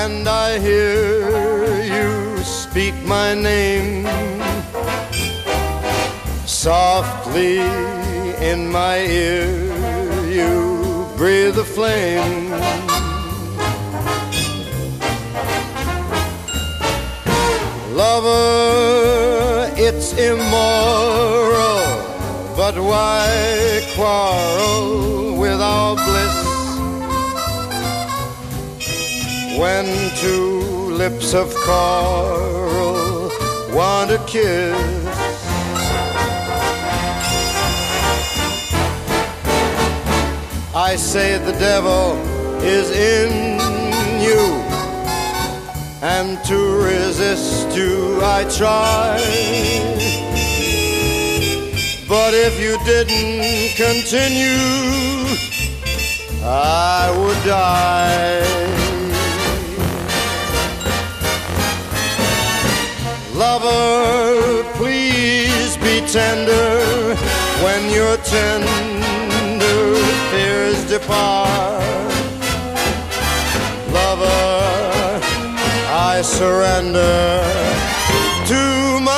and I hear you speak my name softly in my ear. You breathe a flame. Lover, it's immoral, but why quarrel with our bliss when two lips of coral want a kiss? I say the devil is in you, and to resist you I try. But if you didn't continue, I would die. Lover, please be tender when your tender fears depart. Lover, I surrender to my